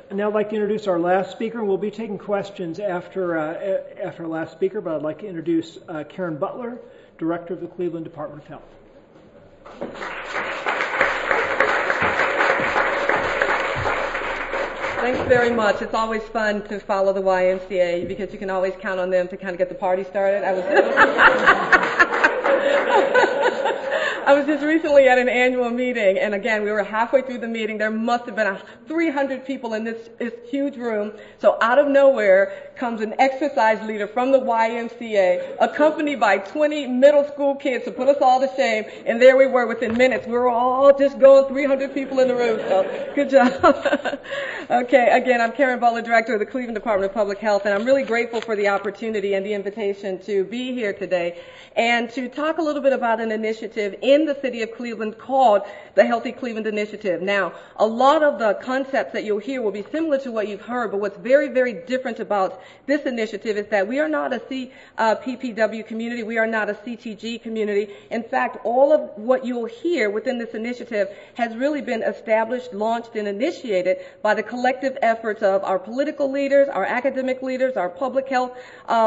And now I'd like to introduce our last speaker. We'll be taking questions after our last speaker, but I'd like to introduce Karen Butler, Director of the Cleveland Department of Health. Thanks very much. It's always fun to follow the YMCA because you can always count on them to kind of get the party started. I was just recently at an annual meeting, and again, we were halfway through the meeting. There must have been 300 people in this huge room. So out of nowhere comes an exercise leader from the YMCA, accompanied by 20 middle school kids to put us all to shame. And there we were within minutes. We were all just going, 300 people in the room. So good job. Okay, again, I'm Karen Butler, Director of the Cleveland Department of Public Health, and I'm really grateful for the opportunity and the invitation to be here today and to talk a little bit about an initiative in the city of Cleveland called the Healthy Cleveland Initiative. Now, a lot of the concepts that you'll hear will be similar to what you've heard, but what's very, very different about this initiative is that we are not a PPW community. We are not a CTG community. In fact, all of what you'll hear within this initiative has really been established, launched, and initiated by the collective efforts of our political leaders, our academic leaders, our public health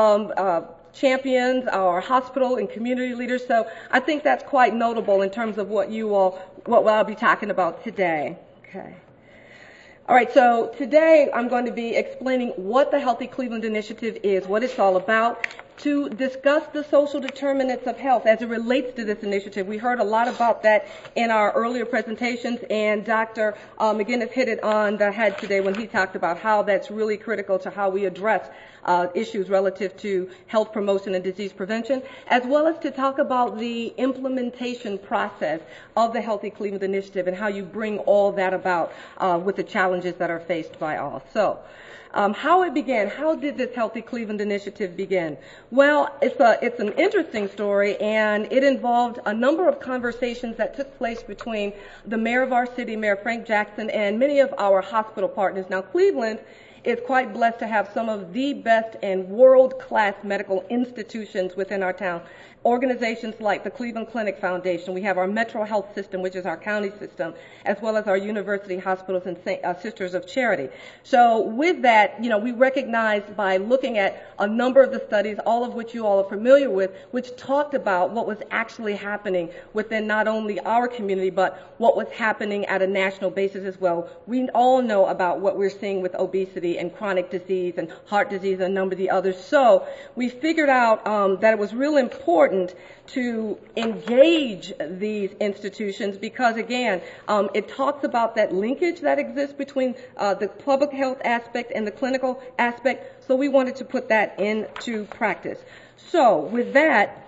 champions, our hospital and community leaders. So I think that's quite notable in terms of what I'll be talking about today. Okay. All right, so today I'm going to be explaining what the Healthy Cleveland Initiative is, what it's all about, to discuss the social determinants of health as it relates to this initiative. We heard a lot about that in our earlier presentations, and Dr. McGinnis hit it on the head today when he talked about how that's really critical to how we address issues relative to health promotion and disease prevention, as well as to talk about the implementation process of the Healthy Cleveland Initiative and how you bring all that about with the challenges that are faced by all. So, how it began, how did this Healthy Cleveland Initiative begin? Well, it's an interesting story, and it involved a number of conversations that took place between the mayor of our city, Mayor Frank Jackson, and many of our hospital partners. Now, Cleveland is quite blessed to have some of the best and world-class medical institutions within our town. Organizations like the Cleveland Clinic Foundation. We have our Metro Health System, which is our county system, as well as our university hospitals and Sisters of Charity. So with that, we recognize by looking at a number of the studies, all of which you all are familiar with, which talked about what was actually happening within not only our community, but what was happening at a national basis as well. We all know about what we're seeing with obesity and chronic disease and heart disease and a number of the others. So we figured out that it was real important to engage these institutions because, again, it talks about that linkage that exists between the public health aspect and the clinical aspect, so we wanted to put that into practice. So with that,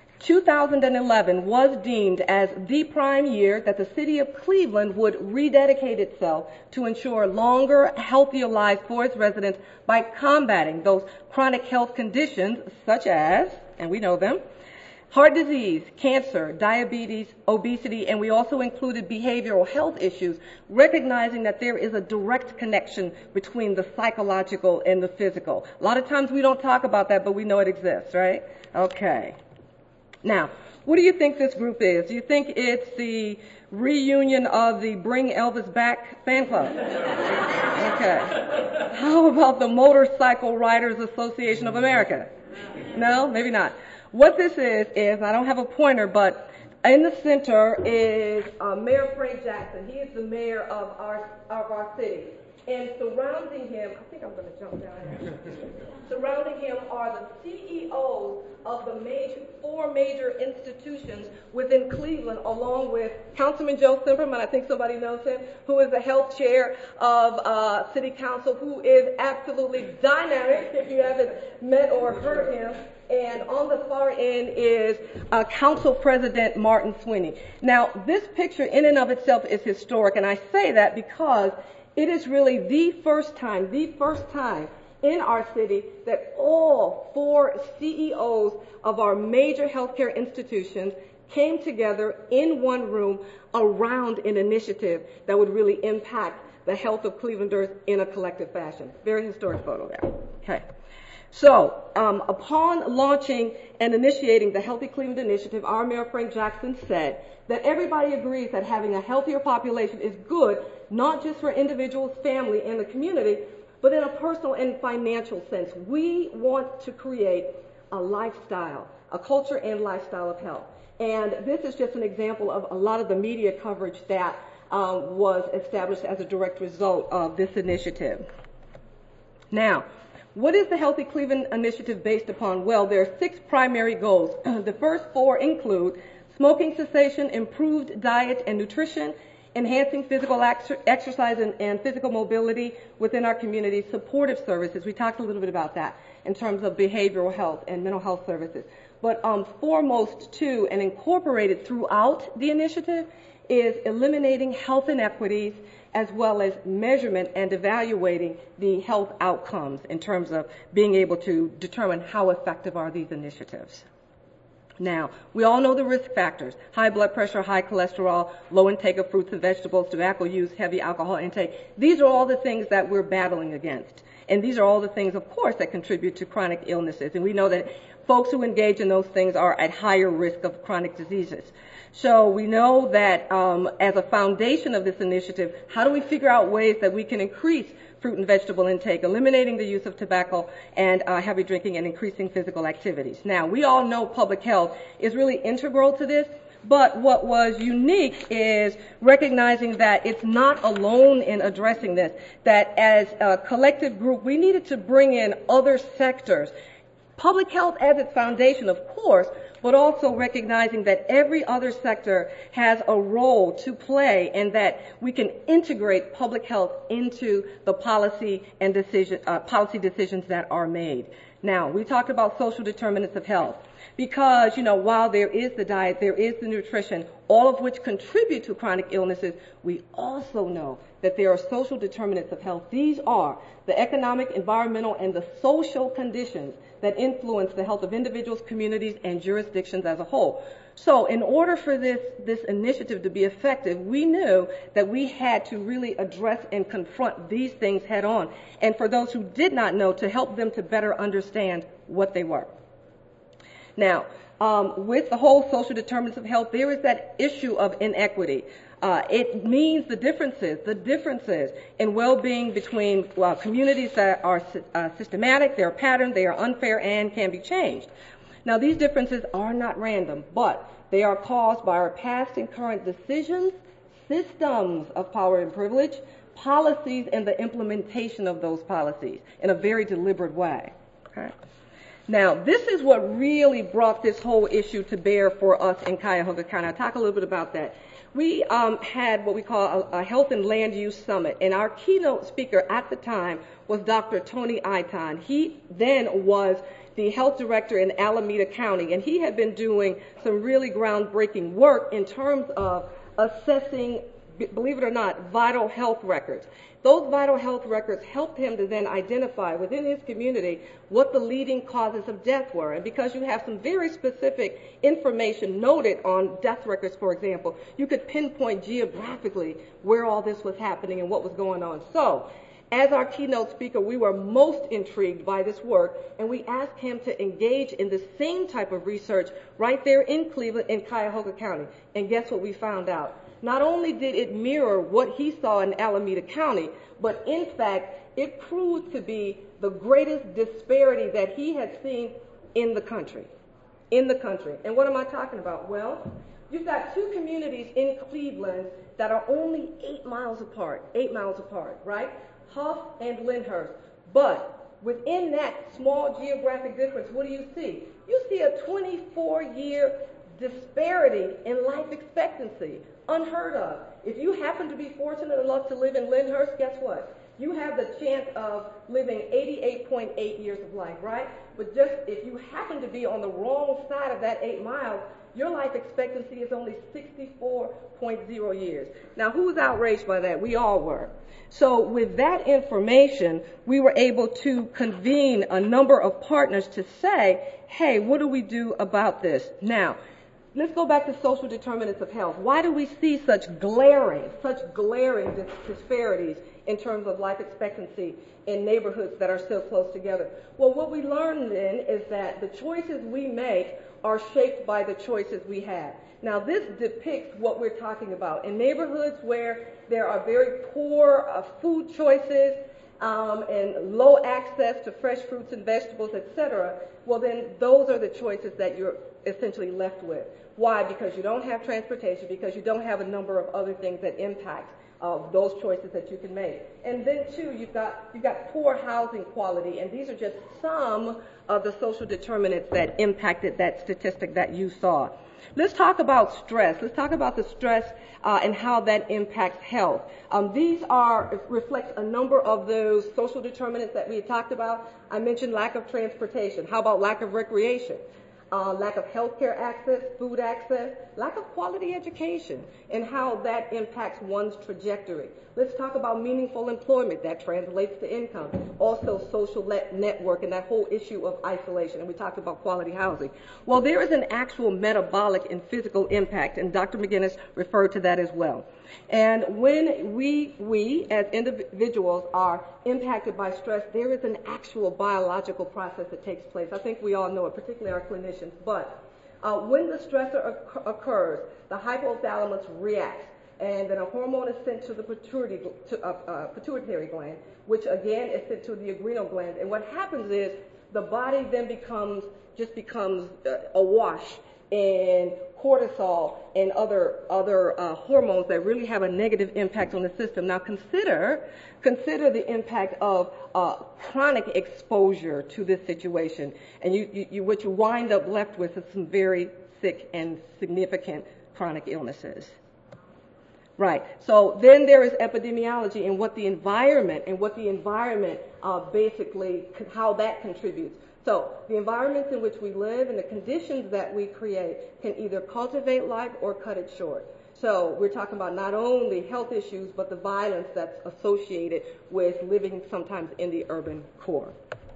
2011 was deemed as the prime year that the city of Cleveland would rededicate itself to ensure longer, healthier lives for its residents by combating those chronic health conditions such as, and we know them, heart disease, cancer, diabetes, obesity, and we also included behavioral health issues, recognizing that there is a direct connection between the psychological and the physical. A lot of times we don't talk about that, but we know it exists, right? Okay. Now, what do you think this group is? Do you think it's the reunion of the Bring Elvis Back fan club? Okay. How about the Motorcycle Riders Association of America? No, maybe not. What this is, I don't have a pointer, but in the center is Mayor Frank Jackson. He is the mayor of our city. And surrounding him, I think I'm going to jump down here. Surrounding him are the CEOs of the four major institutions within Cleveland, along with Councilman Joe Simperman, I think somebody knows him, who is the health chair of City Council, who is absolutely dynamic, if you haven't met or heard him. And on the far end is Council President Martin Sweeney. Now, this picture in and of itself is historic, and I say that because it is really the first time in our city that all four CEOs of our major healthcare institutions came together in one room around an initiative that would really impact the health of Clevelanders in a collective fashion. Very historic photo there. Okay. So, upon launching and initiating the Healthy Cleveland Initiative, our Mayor Frank Jackson said that everybody agrees that having a healthier population is good not just for individuals, family, and the community, but in a personal and financial sense. We want to create a lifestyle, a culture and lifestyle of health. And this is just an example of a lot of the media coverage that was established as a direct result of this initiative. Now, what is the Healthy Cleveland Initiative based upon? Well, there are 6 primary goals. The first 4 include smoking cessation, improved diet and nutrition, enhancing physical exercise and physical mobility within our community, supportive services. We talked a little bit about that in terms of behavioral health and mental health services. But foremost too, and incorporated throughout the initiative, is eliminating health inequities as well as measurement and evaluating the health outcomes in terms of being able to determine how effective are these initiatives. Now, we all know the risk factors: high blood pressure, high cholesterol, low intake of fruits and vegetables, tobacco use, heavy alcohol intake. These are all the things that we're battling against. And these are all the things, of course, that contribute to chronic illnesses. And we know that folks who engage in those things are at higher risk of chronic diseases. So we know that as a foundation of this initiative, how do we figure out ways that we can increase fruit and vegetable intake, eliminating the use of tobacco and heavy drinking, and increasing physical activities? Now, we all know public health is really integral to this, but what was unique is recognizing that it's not alone in addressing this, that as a collective group, we needed to bring in other sectors. Public health as its foundation, of course, but also recognizing that every other sector has a role to play and that we can integrate public health into the policy and policy decisions that are made. Now, we talked about social determinants of health because, while there is the diet, there is the nutrition, all of which contribute to chronic illnesses, we also know that there are social determinants of health. These are the economic, environmental, and the social conditions that influence the health of individuals, communities, and jurisdictions as a whole. So in order for this initiative to be effective, we knew that we had to really address and confront these things head on. And for those who did not know, to help them to better understand what they were. Now, with the whole social determinants of health, there is that issue of inequity. It means the differences in well-being between communities that are systematic, they are patterned, they are unfair, and can be changed. Now, these differences are not random, but they are caused by our past and current decisions, systems of power and privilege, policies, and the implementation of those policies in a very deliberate way. Okay? Now, this is what really brought this whole issue to bear for us in Cuyahoga County. I'll talk a little bit about that. We had what we call a health and land use summit, and our keynote speaker at the time was Dr. Tony Iton. He then was the health director in Alameda County, and he had been doing some really groundbreaking work in terms of assessing, believe it or not, vital health records. Those vital health records helped him to then identify within his community what the leading causes of death were. And because you have some very specific information noted on death records, for example, you could pinpoint geographically where all this was happening and what was going on. So, as our keynote speaker, we were most intrigued by this work, and we asked him to engage in the same type of research right there in Cleveland, in Cuyahoga County. And guess what we found out? Not only did it mirror what he saw in Alameda County, but in fact, it proved to be the greatest disparity that he had seen in the country. And what am I talking about? Well, you've got 2 communities in Cleveland that are only 8 miles apart, right? Huff and Lyndhurst. But within that small geographic difference, what do you see? You see a 24-year disparity in life expectancy. Unheard of. If you happen to be fortunate enough to live in Lyndhurst, guess what? You have the chance of living 88.8 years of life, right? But just if you happen to be on the wrong side of that 8 miles, your life expectancy is only 64.0 years. Now, who was outraged by that? We all were. So with that information, we were able to convene a number of partners to say, hey, what do we do about this? Now, let's go back to social determinants of health. Why do we see such glaring disparities in terms of life expectancy in neighborhoods that are so close together? Well, what we learned then is that the choices we make are shaped by the choices we have. Now, this depicts what we're talking about. In neighborhoods where there are very poor food choices and low access to fresh fruits and vegetables, etc., well, then those are the choices that you're essentially left with. Why? Because you don't have transportation, because you don't have a number of other things that impact those choices that you can make. And then, too, you've got poor housing quality, and these are just some of the social determinants that impacted that statistic that you saw. Let's talk about stress. Let's talk about the stress and how that impacts health. These reflect a number of those social determinants that we had talked about. I mentioned lack of transportation. How about lack of recreation? Lack of healthcare access, food access, lack of quality education, and how that impacts one's trajectory. Let's talk about meaningful employment. That translates to income. Also, social network and that whole issue of isolation. And we talked about quality housing. Well, there is an actual metabolic and physical impact, and Dr. McGinnis referred to that as well. And when we as individuals are impacted by stress, there is an actual biological process that takes place. I think we all know it, particularly our clinicians. But when the stressor occurs, the hypothalamus reacts, and then a hormone is sent to the pituitary gland, which again is sent to the adrenal gland. And what happens is the body then becomes awash in cortisol and other hormones that really have a negative impact on the system. Now consider the impact of chronic exposure to this situation, and what you wind up left with is some very sick and significant chronic illnesses. Right. So then there is epidemiology and what the environment basically how that contributes. So the environments in which we live and the conditions that we create can either cultivate life or cut it short. So we're talking about not only health issues, but the violence that's associated with living sometimes in the urban core.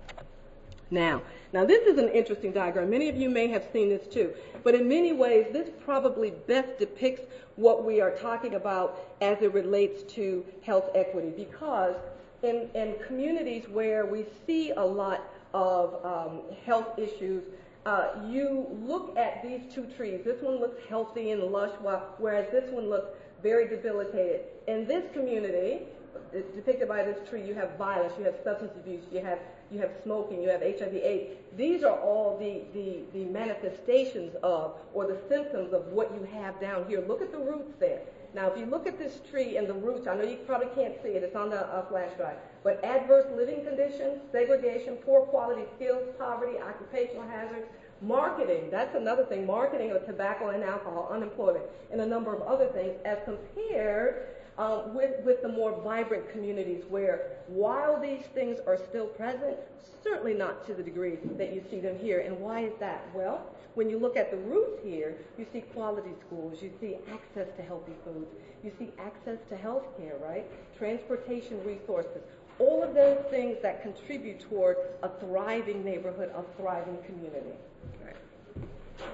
Now this is an interesting diagram. Many of you may have seen this too. But in many ways, this probably best depicts what we are talking about as it relates to health equity. Because in communities where we see a lot of health issues, you look at these two trees. This one looks healthy and lush, whereas this one looks very debilitated. In this community, it's depicted by this tree, you have violence, you have substance abuse, you have smoking, you have HIV/AIDS. These are all the manifestations of, or the symptoms of what you have down here. Look at the roots there. Now, if you look at this tree and the roots, I know you probably can't see it, it's on the flash drive, but adverse living conditions, segregation, poor quality skills, poverty, occupational hazards, marketing, that's another thing, marketing of tobacco and alcohol, unemployment, and a number of other things, as compared with the more vibrant communities where, while these things are still present, certainly not to the degree that you see them here. And why is that? Well, when you look at the roots here, you see quality schools, you see access to healthy foods, you see access to health care, right? Transportation resources, all of those things that contribute toward a thriving neighborhood, a thriving community. Right.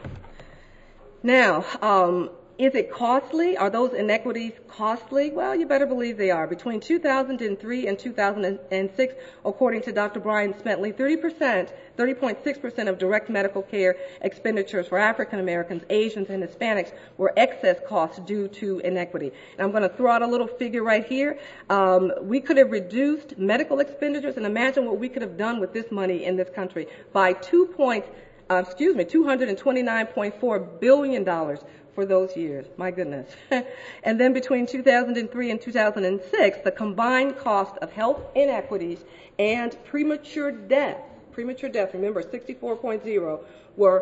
Now, is it costly? Are those inequities costly? Well, you better believe they are. Between 2003 and 2006, according to Dr. Brian Spentley, 30.6% of direct medical care expenditures for African Americans, Asians, and Hispanics were excess costs due to inequity. And I'm going to throw out a little figure right here. We could have reduced medical expenditures, and imagine what we could have done with this money in this country by $229.4 billion for those years. My goodness. And then between 2003 and 2006, the combined cost of health inequities and premature death, remember 64.0, were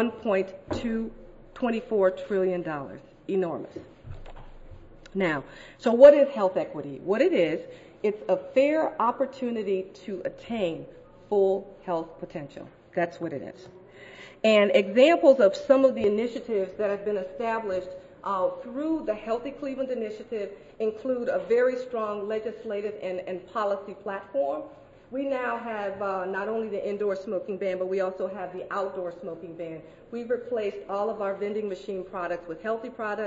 $1.224 trillion. Enormous. Now, so what is health equity? What it is, it's a fair opportunity to attain full health potential. That's what it is. And examples of some of the initiatives that have been established through the Healthy Cleveland Initiative include a very strong legislative and policy platform. We now have not only the indoor smoking ban, but we also have the outdoor smoking ban. We've replaced all of our vending machine products with healthy products,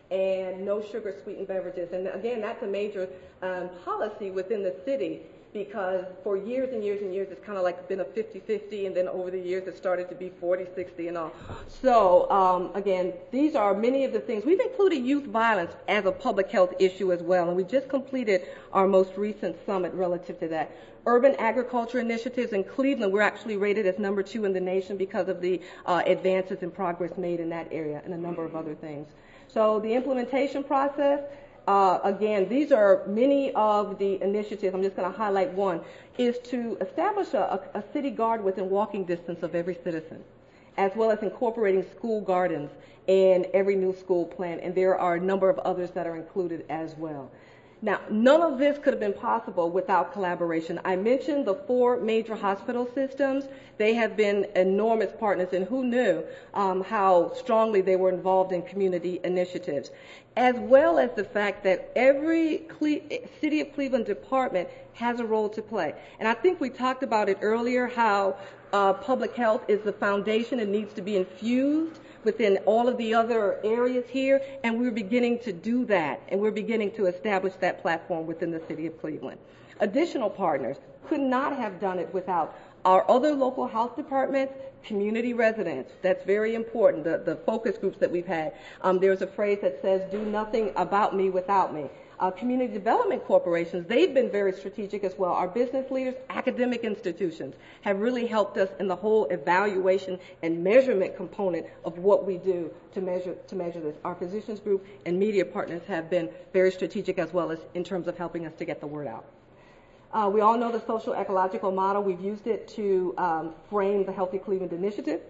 and no sugar sweetened beverages. And again, that's a major policy within the city, because for years and years and years it's kind of like been a 50-50, and then over the years it started to be 40-60 and all. So again, these are many of the things. We've included youth violence as a public health issue as well, and we just completed our most recent summit relative to that. Urban agriculture initiatives in Cleveland, we're actually rated as number 2 in the nation because of the advances and progress made in that area, and a number of other things. So the implementation process, again, these are many of the initiatives. I'm just going to highlight one, is to establish a city guard within walking distance of every citizen, as well as incorporating school gardens in every new school plan. And there are a number of others that are included as well. Now, none of this could have been possible without collaboration. I mentioned the 4 major hospital systems. They have been enormous partners, and who knew how strongly they were involved in community initiatives, as well as the fact that every City of Cleveland department has a role to play. And I think we talked about it earlier, how public health is the foundation and needs to be infused within all of the other areas here, and we're beginning to do that, and we're beginning to establish that platform within the City of Cleveland. Additional partners could not have done it without our other local health departments, community residents. That's very important, the focus groups that we've had. There's a phrase that says, do nothing about me without me. Community development corporations, they've been very strategic as well. Our business leaders, academic institutions have really helped us in the whole evaluation and measurement component of what we do to measure this. Our physicians group and media partners have been very strategic as well as in terms of helping us to get the word out. We all know the social ecological model. We've used it to frame the Healthy Cleveland Initiative.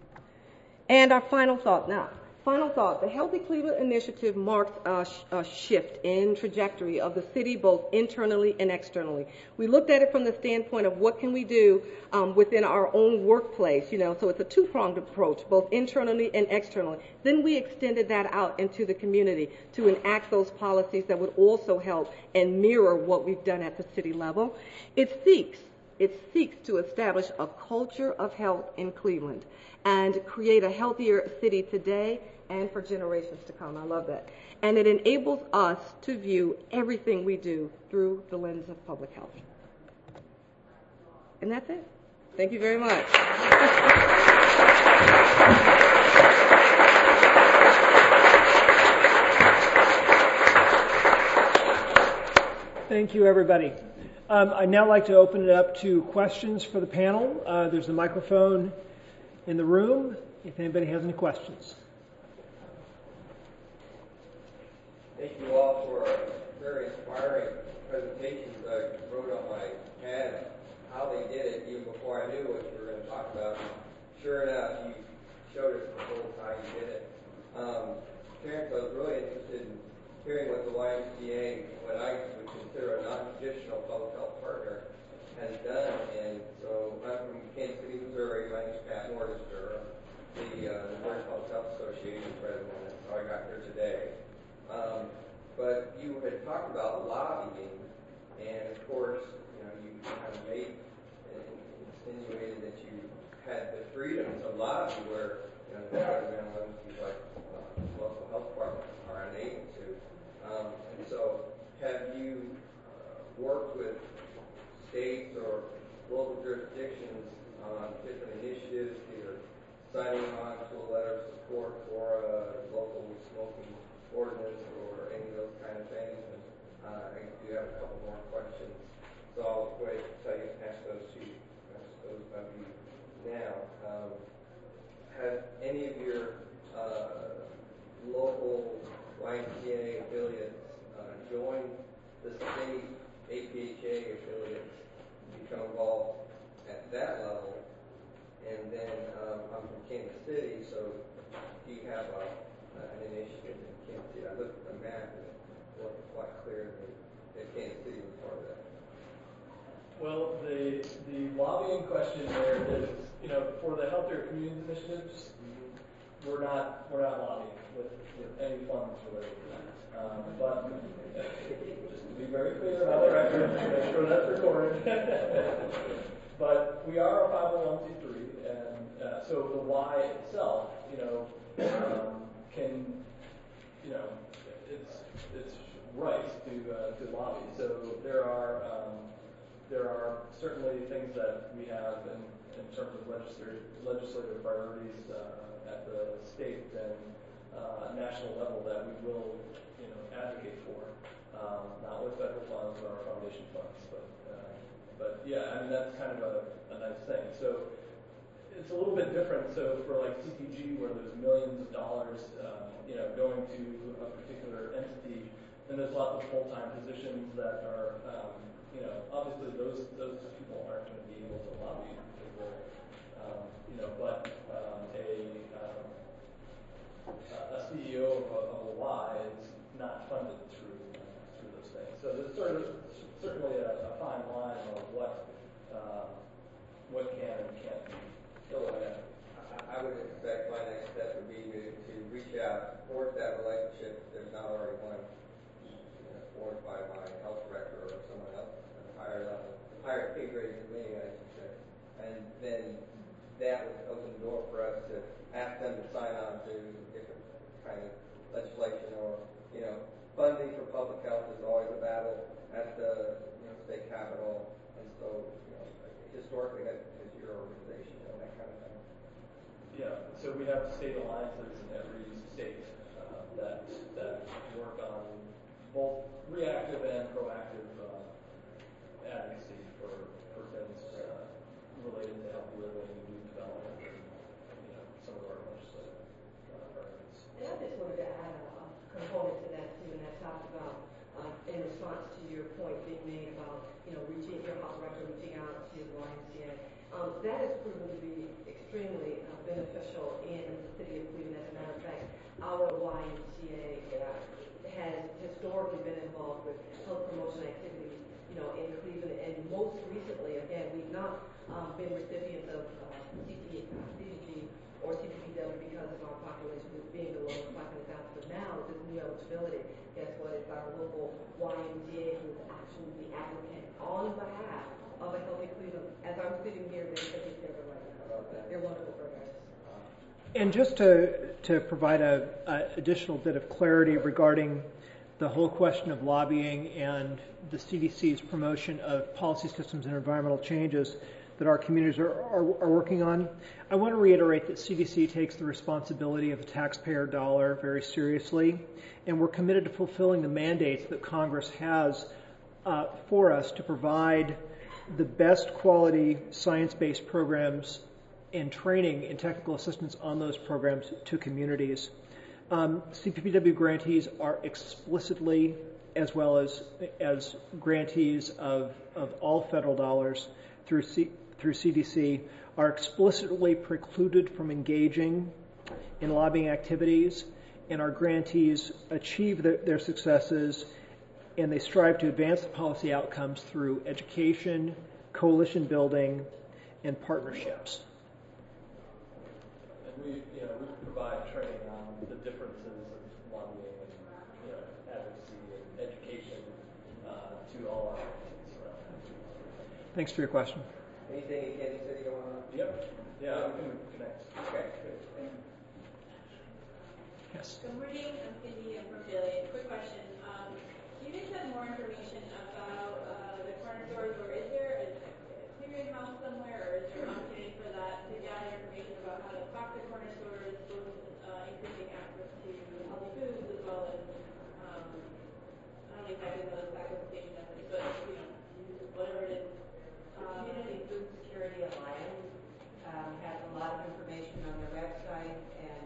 And our final thought now. Final thought, the Healthy Cleveland Initiative marks a shift in trajectory of the city, both internally and externally. We looked at it from the standpoint of what can we do within our own workplace, so it's a 2-pronged approach, both internally and externally. Then we extended that out into the community to enact those policies that would also help and mirror what we've done at the city level. It seeks to establish a culture of health in Cleveland and create a healthier city today and for generations to come. I love that. And it enables us to view everything we do through the lens of public health. And that's it. Thank you very much. Thank you, everybody. I'd now like to open it up to questions for the panel. There's a microphone in the room if anybody has any questions. Thank you all for very inspiring presentations. I wrote on my pad how they did it even before I knew what you were going to talk about. Sure enough, you showed us the whole how you did it. Terrence, I was really interested in hearing what the YMCA, what I would consider a non-traditional public health partner, has done. And so I'm from Kansas City, Missouri. My name is Pat Mortister, the Missouri Public Health Association president. That's how I got here today. But you had talked about lobbying, and of course, you kind of made and insinuated that you had the freedom to lobby where the president like local health departments are unable to. And so, have you worked with states or local jurisdictions on different initiatives, either signing on to a letter of support for a local smoking ordinance or any of those kind of things? And I do have a couple more questions, so I'll wait until you ask those of you now. Have any of your local YMCA affiliates joined the state APHA affiliates, become involved at that level? And then I'm from Kansas City, so do you have an initiative in Kansas City? I looked at the map and it wasn't quite clear that Kansas City was part of that. Well, the lobbying question there is, for the healthier community initiatives, we're not lobbying with any funds related to that. But just to be very clear on the record, make sure that's recorded. But we are a 501c3, and so the Y itself, can it's right to lobby. So there are certainly things that we have in terms of legislative priorities at the state and national level that we will advocate for, not with federal funds or our foundation funds, but yeah, I mean that's kind of a nice thing. So it's a little bit different. So for like CPG, where there's millions of dollars, going to a particular entity, and there's lots of full-time positions that are, obviously those people aren't going to be able to lobby because they're, but a CEO of a Y is not funded through those things. So there's certainly a fine line of what can and can't be. So I would expect my next step would be to reach out, forge that relationship. If there's not already one forged by my health director or someone else at a higher level, higher pay grade than me, I should say. And then that would open the door for us to ask them to sign on to different kind of legislation or, funding for public health is always a battle at the state capitol. And so, historically, as your organization, that kind of thing. Yeah, so we have state alliances in every state that work on both reactive and proactive advocacy for things related to healthy living and youth development and some of our legislative priorities. And I just wanted to add a component to that too, and I talked about in response to your point being made about reaching your health director, reaching out to the YMCA. That has proven to be extremely beneficial in the city of Cleveland. As a matter of fact, our YMCA has historically been involved with health promotion activities, in Cleveland. And most recently, again, we've not been recipients of CDG or CPPW because of our population being below 500,000. But now, with this new eligibility, guess what? It's our local YMCA who is actually the applicant on behalf of a Healthy Cleveland. As I'm sitting here, they're taking care of it right now. They're wonderful programs. And just to provide an additional bit of clarity regarding the whole question of lobbying and the CDC's promotion of policy systems and environmental changes that our communities are working on, I want to reiterate that CDC takes the responsibility of the taxpayer dollar very seriously, and we're committed to fulfilling the mandates that Congress has for us to provide the best quality science-based programs and training and technical assistance on those programs to communities. CPPW grantees are explicitly, as well as grantees of all federal dollars through CDC, are explicitly precluded from engaging in lobbying activities, and our grantees achieve their successes, and they strive to advance the policy outcomes through education, coalition building, and partnerships. And we provide training on the differences of lobbying and advocacy and education to all our entities around that. Thanks for your question. Anything in Kansas City going on? Yep. Yeah, we can connect. Okay, good. Yes. Good morning, I'm Cindy. I'm from Philly. Quick question. Do you guys have more information about the corner stores, or is there a clearinghouse somewhere, or is there an opportunity for that to gather information about how to talk to corner stores, both increasing access to healthy foods as well as, I don't exactly know the exact implementation methods, but whatever it is. Community Food Security Alliance has a lot of information on their website, and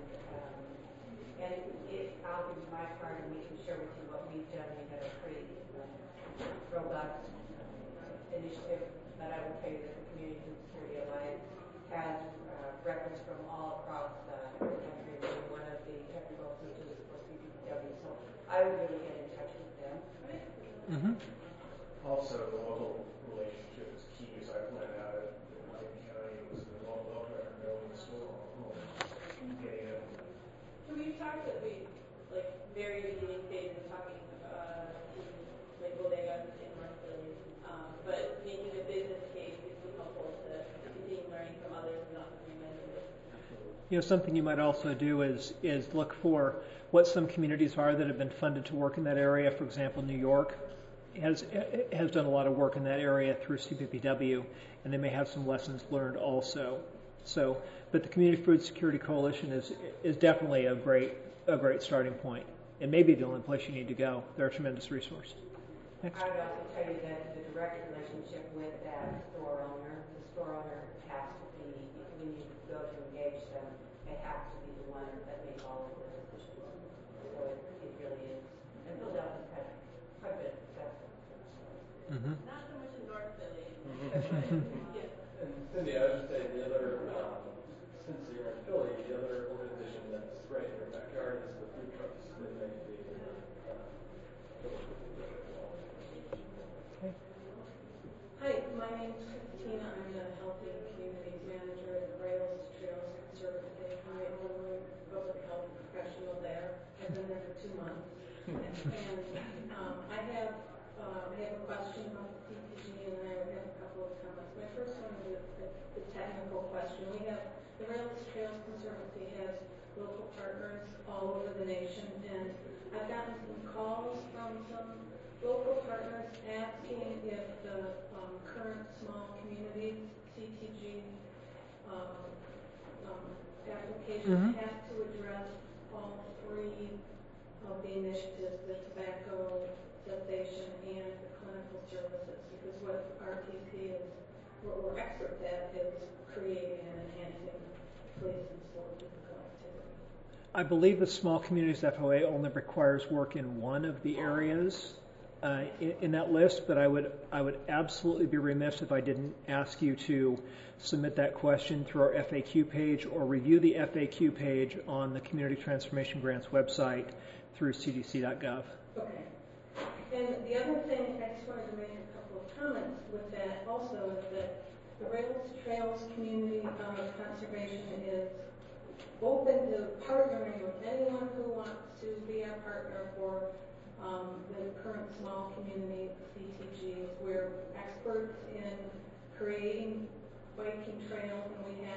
I'll give you my card and we can share with you what we've done. We have a pretty robust initiative, but I will tell you that the Community Food Security Alliance has records from all across the country. We're one of the technical assistants for CPPW, so I would really get in touch with them. Mm-hmm. Also, the local relationship is key. So I pointed out in Lake County, it was the local health director going to the school, getting it. So we've talked that we, very beginning stages, talking to, Bodega in North Philly, but making a business case would be helpful to continue learning from others who not mentioned it. something you might also do is look for what some communities are that have been funded to work in that area. For example, New York has done a lot of work in that area through CPPW, and they may have some lessons learned also. So, but the Community Food Security Coalition is definitely a great starting point, and maybe the only place you need to go. They're a tremendous resource. Next. I would also tell you that the direct relationship with that store owner, the store owner has to be, when you go to engage them, they have to be the one that makes all of the decisions. So it really is. And Philadelphia's had quite a bit of success. Mm-hmm. Not so much in North Philly. And Cindy, I would just say the other, since you're in Philly, the other organization that's right in your backyard is the Food Trucks. They make the Hi, my name's Christina. I'm the Healthy Communities Manager at the Rails Trails Conservancy. I'm a public health professional there. I've been there for 2 months. And I have a question about the CPG, and I have a couple of comments. My first one is the technical question. We have the Rails Trails Conservancy has local partners all over the nation, and I've gotten some calls from some local partners asking if the current small communities CTG application has to address all 3 of the initiatives, the tobacco cessation and the clinical services, because what RTC is, what we're experts at is creating and enhancing places for physical activity. I believe the Small Communities FOA only requires work in one of the areas in that list, but I would absolutely be remiss if I didn't ask you to submit that question through our FAQ page or review the FAQ page on the Community Transformation Grants website through cdc.gov. Okay. And the other thing, I just wanted to make a couple of comments with that also, is that the Rails Trails Community Conservation is open to partnering with anyone who wants to be our partner for the current small community CTGs. We're experts in creating biking trails, and we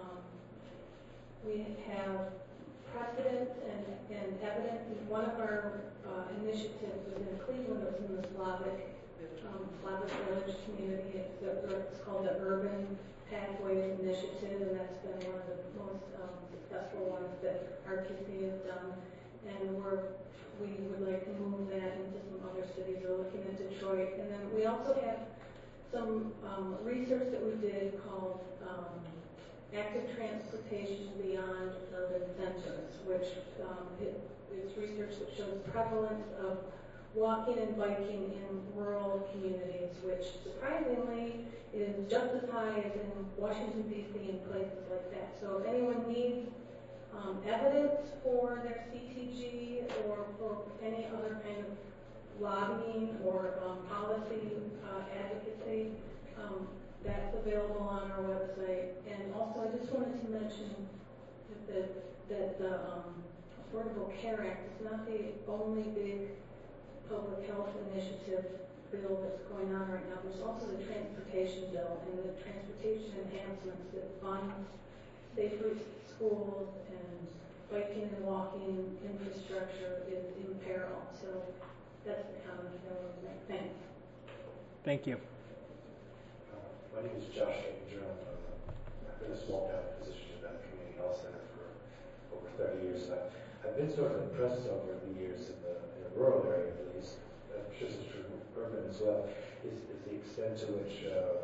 have precedent and evidence. One of our initiatives was in Cleveland. It was in the Slavic Village community. It's called the Urban Pathways Initiative, and that's been one of the most successful ones that RTC has done. And we would like to move that into some other cities. We're looking at Detroit. And then we also have some research that we did called Active Transportation Beyond Urban Centers, which is research that shows prevalence of walking and biking in rural communities, which surprisingly is just as high as in Washington, D.C. and places like that. So if anyone needs evidence for their CTG or for any other kind of lobbying or policy advocacy, that's available on our website. And also, I just wanted to mention that the Affordable Care Act is not the only big public health initiative bill that's going on right now. There's also the transportation bill and the transportation enhancements that funds safer schools and biking and walking infrastructure is in peril. So that's the comment I wanted to make. Thanks. Thank you. My name is Josh Anger. I've been a small town physician at the Community Health Center for over 30 years. I've been sort of impressed over the years in the rural area, at least, I'm sure it's true urban as well, is the extent to which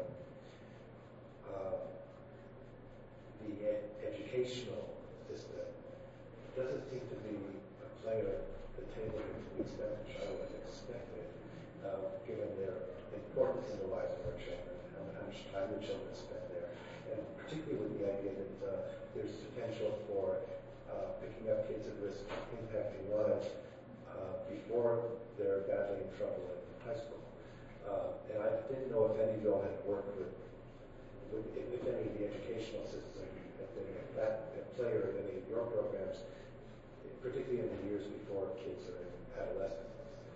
the educational system doesn't seem to be a player at the table to the extent which I would have expected, given their importance in the lives of our children and how much time the children spend there. And particularly with the idea that there's potential for picking up kids at risk, impacting lives before they're badly in trouble in high school. And I didn't know if any of y'all had worked with any of the educational systems, if they had that player in any of your programs, particularly in the years before kids are in adolescence,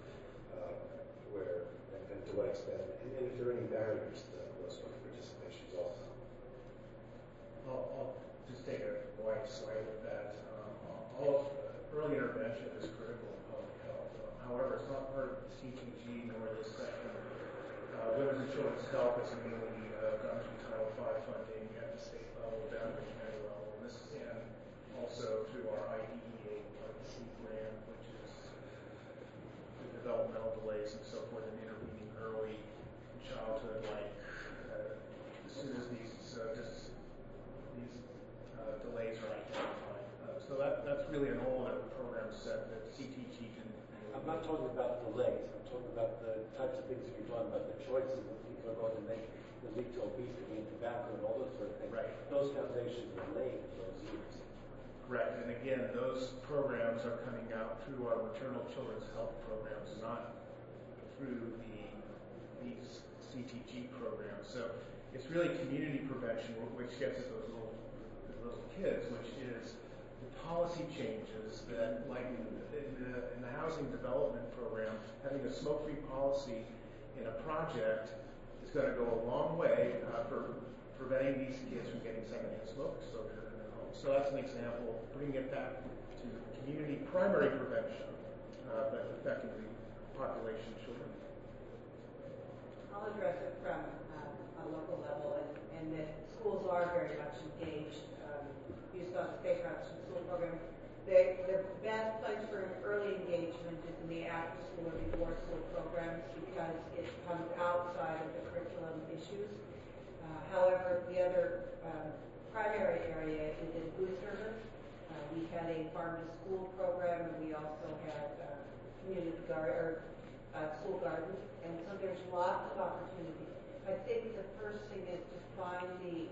where and to what extent, and if there are any barriers to those sort of participations also. I'll just just take a blank slate at that. All of early intervention is critical in public health. However, it's not part of the CTG nor this section. Women's and Children's Health is mainly done through Title V funding at the state level, down to the county level. And this is in also through our IDEA C grant, which is the developmental delays and so forth, and intervening early in childhood, like as soon as these delays are identified. So that's really an old program set that CTG can. I'm not talking about delays. I'm talking about the types of things that you're talking about, the choices that people are going to make that lead to obesity and tobacco and all those sort of things. Right. Those foundations were laid in those years. Correct. And again, those programs are coming out through our maternal children's health programs, not through these CTG programs. So it's really community prevention, which gets at those little kids, which is the policy changes that, like in the housing development program, having a smoke-free policy in a project is going to go a long way for preventing these kids from getting secondhand smoke exposure in their homes. So that's an example, bringing it back to community primary prevention, but affecting the population of children. I'll address it from a local level, and that schools are very much engaged. You saw the Safe Routes to School program. The best place for early engagement is in the after-school or before-school programs because it comes outside of the curriculum issues. However, the other primary area is in food service. We had a farm-to-school program, and we also had school gardens, and so there's lots of opportunity. I think the first thing is to find the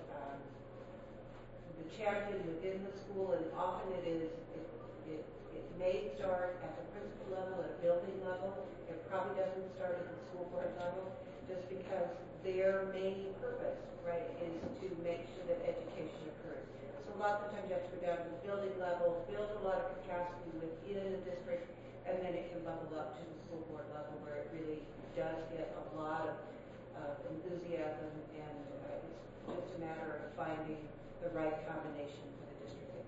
champion within the school, and often it may start at the principal level, at a building level. It probably doesn't start at the school board level, just because their main purpose, right, is to make sure that education occurs. So lots of times you have to go down to the building level, build a lot of capacity within the district, and then it can level up to the school board level where it really does get a lot of enthusiasm, and it's just a matter of finding the right combination for the district.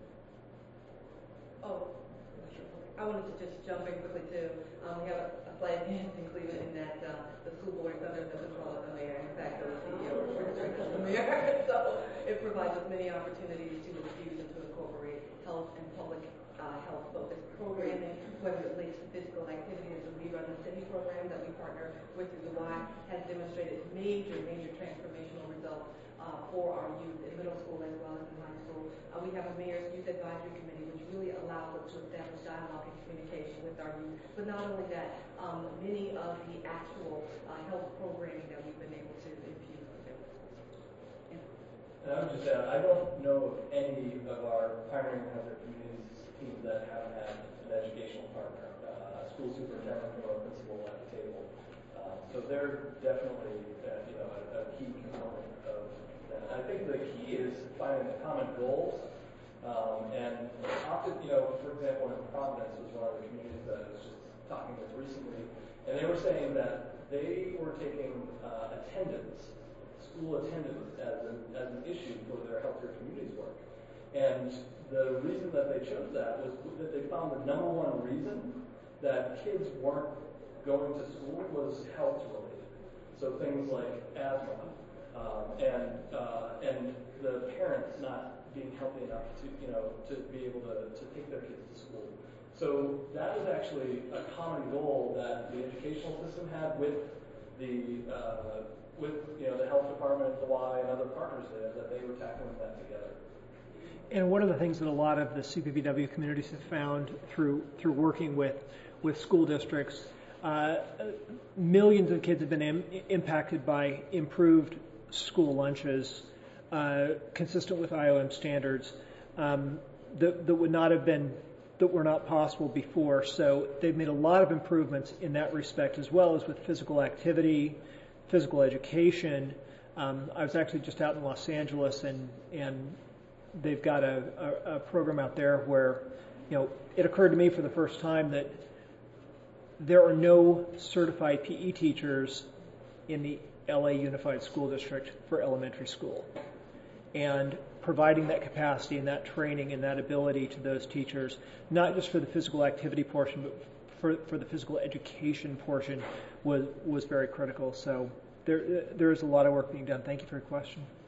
Oh, I wanted to just jump in quickly too. We have a plan in Cleveland in that the school board is under the control of the mayor. In fact, the CEO refers to it as the mayor. So it provides us many opportunities to infuse and to incorporate health and public health focused programming, whether it relates to physical activity. As we run the city program that we partner with through the Y has demonstrated major transformational results for our youth in middle school as well as in high school. We have a mayor's youth advisory committee, which really allows us to establish dialogue and communication with our youth. But not only that, many of the actual health programming that we've been able to infuse within the schools. And I would just add, I don't know of any of our pioneering healthcare communities teams that haven't had an educational partner, a school superintendent or a principal at the table. So they're definitely a key component of that. I think the key is finding the common goals. And often, for example, in Providence was one of the communities that I was just talking with recently, and they were saying that they were taking school attendance as an issue for their healthcare communities work. And the reason that they chose that was that they found the number one reason that kids weren't going to school was health related. So things like asthma, and the parents not being healthy enough to be able to take their kids to school. So that was actually a common goal that the educational system had with the health department at the Y and other partners there, that they were tackling that together. And one of the things that a lot of the CPVW communities have found through working with school districts, millions of kids have been impacted by improved school lunches, consistent with IOM standards, that were not possible before. So they've made a lot of improvements in that respect, as well as with physical activity, physical education. I was actually just out in Los Angeles, and they've got a program out there where, it occurred to me for the first time that there are no certified PE teachers in the LA Unified School District for elementary school. And providing that capacity and that training and that ability to those teachers, not just for the physical activity portion, but for the physical education portion was very critical. So there is a lot of work being done. Thank you for your question.